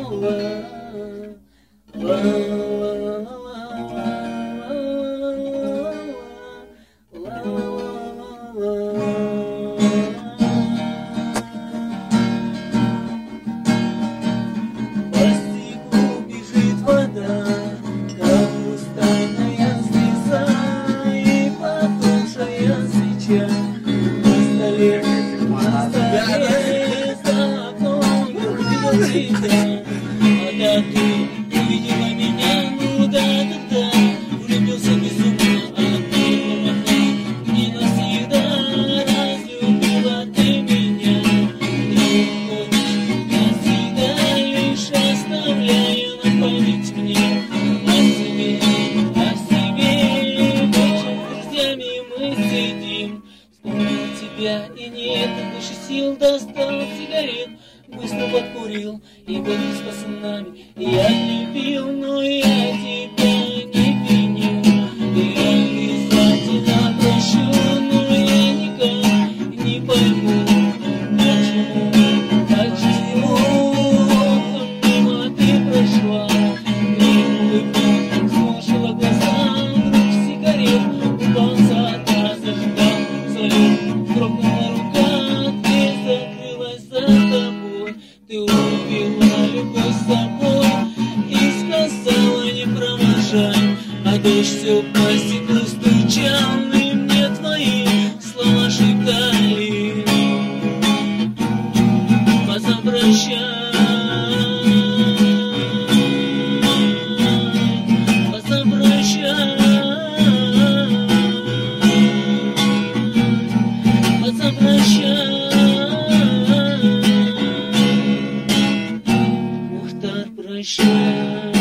бежит вода, как устальная слеза, и потухшая свеча на столе за окном любила тебя. А ты увидела меня, ну да, тогда влюбился без ума, а ты помогла мне навсегда, разлюбила ты меня. Ты уходишь навсегда, лишь оставляя на память мне о себе, вечер с друзьями мы сидим. Вспомнил тебя, и нет больше сил, достал сигарет, быстро подкурил, и был с пацанами я любил, но я тебя не виню. Я обязательно прощу, но я никак не пойму, почему мимо ты прошла. Не улыбнись, сморщила глаза, вдруг сигарет упал зад, зажигал свою, дрогнула рука, дверь закрылась за тобой. Ты убила любовь с собой и сказала не провожай, а дождь все по стеклу стучал, и мне твои слова шептали: возвращай, возвращай, возвращай. Прощай.